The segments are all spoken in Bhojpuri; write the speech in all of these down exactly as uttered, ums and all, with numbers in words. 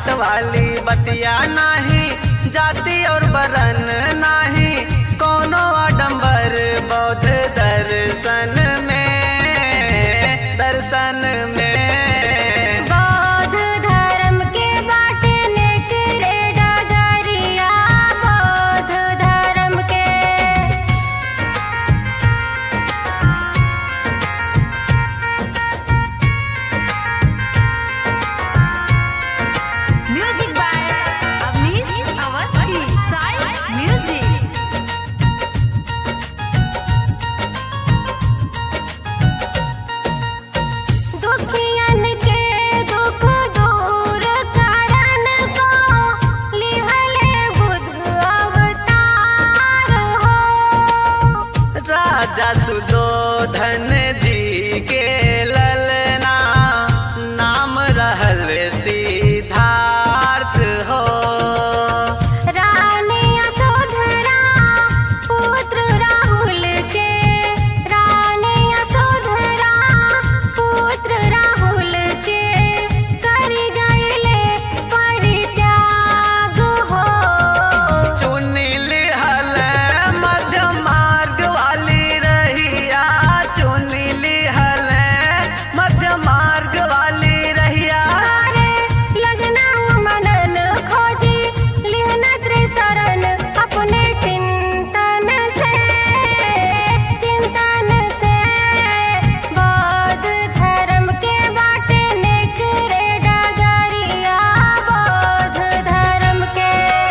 जात वाली बतिया नाही, जाति और बरन नाही, कोनो आडंबर बौद्ध दर्शन में, दर्शन में। बौद्ध धर्म के बाटने करे डगरिया, बौद्ध धर्म के। Music by Avnish Awasthi, Sai music. दुखियन के दुख दूर करन को लिहले बुद्ध अवतार हो। राजा सुदोधन जी के ललना नाम रहल सिद्धार्थ हो। रानी यशोधरा पुत्र राहुल के, रानी यशोधरा पुत्र राहुल के कर गईले परित्याग हो। चुनिल हल मध्य मार्ग वाली रहिया, चुनिल हल मध्य मार्ग वाली रहिया। तारे लगना मनन खोजी लिहन त्रिशरण, अपने चिंतन से, चिंतन से। बौद्ध धर्म के बाटने करे डगरिया, बौद्ध धर्म के।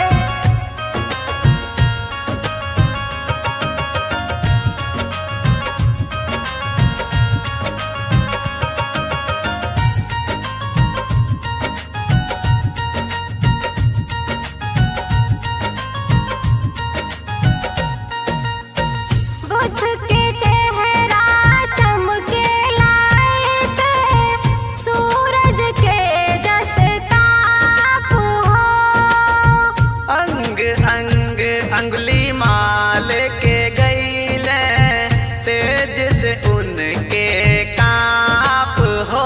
बुद्ध के चेहरा चमके लाए से, सूरज के जस ताप हो। अंग अंग अंगुली माल के गईले, तेज से उनके काप हो।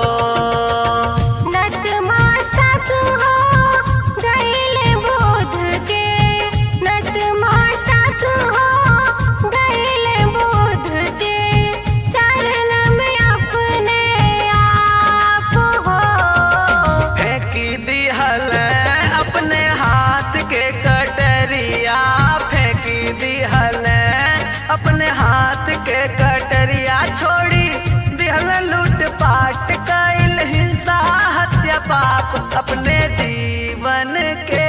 नतमस्तक हो गईले बुद्ध के, नतमस्तक हो गईले बुद्ध के चरण में अपने आप हो। फेंकी दिहल अपने हाथ के कटरिया, फेंकी दिहल अपने हाथ के कटरिया। छोड़ी दिहल लूट पाट कैल हिंसा हत्या पाप, अपने जीवन के,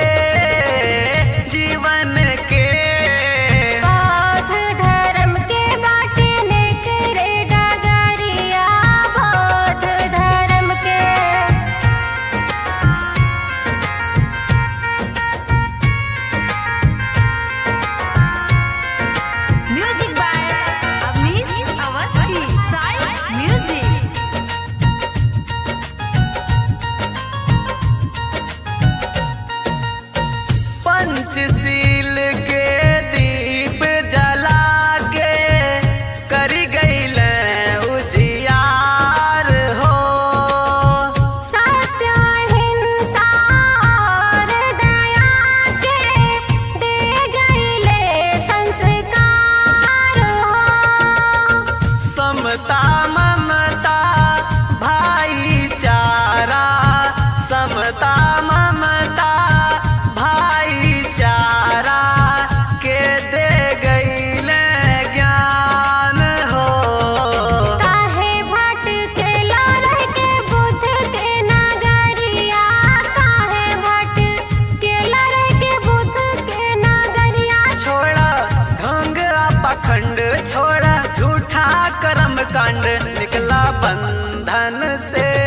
जीवन के। बौद्ध धर्म के बाटने करे डगरिया, बौद्ध धर्म के। Music by Avnish Awasthi, Sai music. पंचशील के दीप जला के करी गईल उजियार हो। सत्य हिंसा और दया के दे गईले संस्कार हो। समता ममता भाईचारा, समता ममता भाईचारा के दे गईले ज्ञान हो। काहे भटकेला रह के बुद्ध के नगरिया, काहे भटकेला रह के बुद्ध के नगरिया। छोड़ा ढंग पाखंड, छोड़ा झूठा कर्म कांड, निकला बंधन से।